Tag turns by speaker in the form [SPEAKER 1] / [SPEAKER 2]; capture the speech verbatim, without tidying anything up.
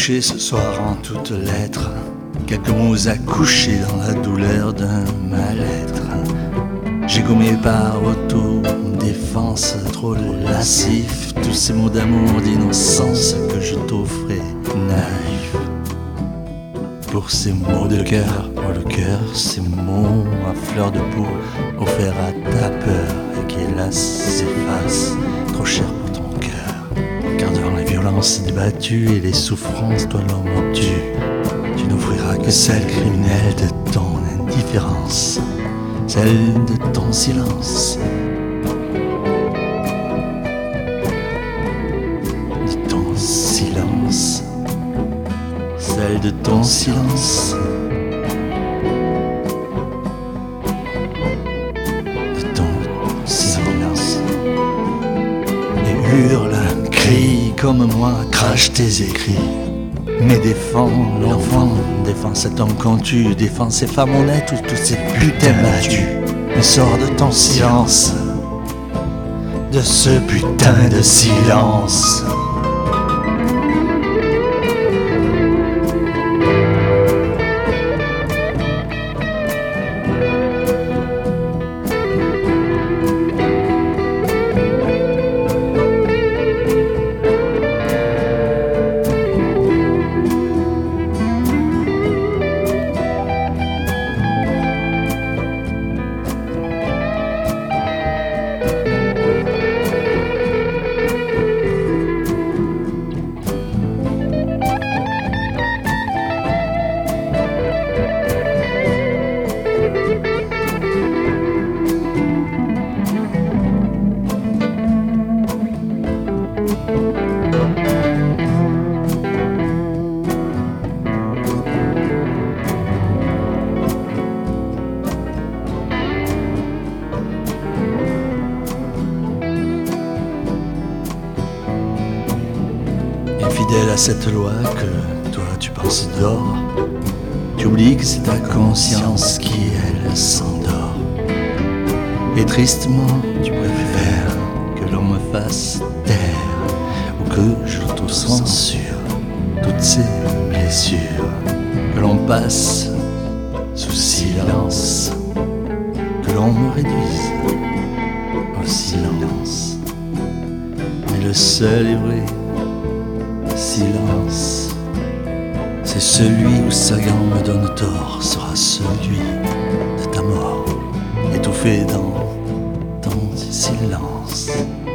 [SPEAKER 1] couché ce soir en toutes lettres, quelques mots accouchés dans la douleur d'un mal-être. J'ai gommé par auto-défense, trop lascif, tous ces mots d'amour, d'innocence que je t'offrais naïf. Pour ces mots de cœur, pour le cœur, ces mots à fleur de peau, offerts à ta peur et qui hélas s'effacent, trop cher pour ton cœur. Car devant les violences débattues et les souffrances, toi l'homme tu, tu n'offriras que celle criminelle de ton indifférence, celle de ton silence, de ton silence, celle de ton silence, de ton silence. Et hurle, crie comme moi, crache tes écrits. Mais défends l'enfant, défends cet homme qu'on tue, défends ces femmes honnêtes ou toutes ces putains battues. Mais sors de ton silence, de ce putain de silence. Fidèle à cette loi que toi tu penses d'or, tu oublies que c'est ta conscience qui elle s'endort. Et tristement tu préfères que l'on me fasse taire ou que je l'auto-censure toutes ces blessures, que l'on passe sous silence, que l'on me réduise au silence. Mais le seul et vrai silence, c'est celui où Sagan me donne tort, sera celui de ta mort, étouffé dans ton silence.